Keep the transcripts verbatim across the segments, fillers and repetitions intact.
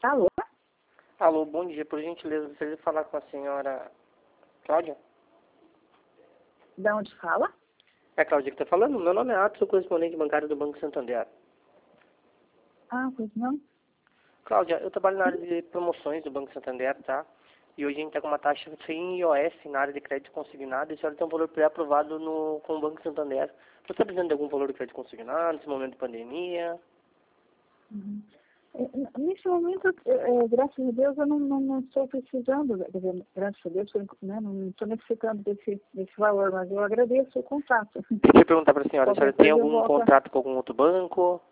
Alô? Alô, bom dia. Por gentileza, gostaria de falar com a senhora Cláudia? Da onde fala? É a Cláudia que está falando? Meu nome é Atos, sou correspondente bancário do Banco Santander. Ah, pois não. Cláudia, eu trabalho na área de promoções do Banco Santander, tá? E hoje a gente está com uma taxa sem I O S na área de crédito consignado e a senhora tem um valor pré-aprovado no, com o Banco Santander. Você está precisando de algum valor de crédito consignado nesse momento de pandemia? Uhum. É, Nesse momento, é, é, graças a Deus, eu não, não, não estou precisando, quer dizer, graças a Deus, eu, né, não estou necessitando desse, desse valor, mas eu agradeço o contato. Deixa eu perguntar para a senhora, a senhora Qualquer tem coisa eu algum volto. contrato com algum outro banco?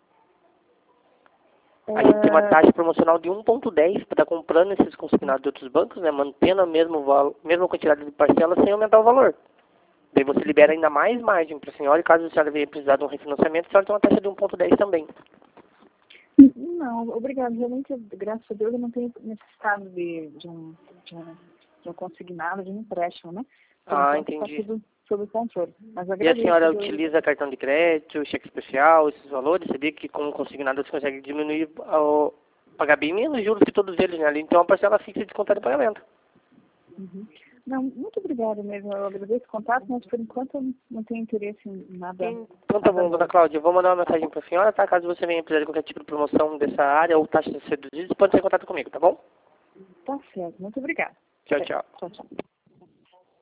É, A gente tem uma taxa promocional de um ponto dez para estar comprando esses consignados de outros bancos, né, mantendo a mesma, val- mesma quantidade de parcelas sem aumentar o valor. Daí você libera ainda mais margem para a senhora e caso a senhora venha precisar de um refinanciamento, a senhora tem uma taxa de um ponto dez também. não, obrigado. Realmente, graças a Deus, eu não tenho necessitado de, de, um, de, um, de um consignado, de um empréstimo, né? Por Ah, enquanto está entendi. tudo sob controle. Mas E a agradeço. senhora Eu, utiliza cartão de crédito, cheque especial, esses valores? Sabia que com o consignado você consegue diminuir, o, pagar bem menos juros que todos eles, né? Ali tem uma parcela fixa de conta de pagamento. Uhum. Não, muito obrigada mesmo. Eu agradeço o contato, mas por enquanto eu não tenho interesse em nada, Então tá nada bom, dona novo. Cláudia, eu vou mandar uma mensagem para a senhora, tá? Caso você venha precisar de qualquer tipo de promoção dessa área ou taxa de reduzidas, pode entrar em contato comigo, tá bom? Tá certo. Muito obrigada. Tchau, Até. tchau. Tchau, tchau.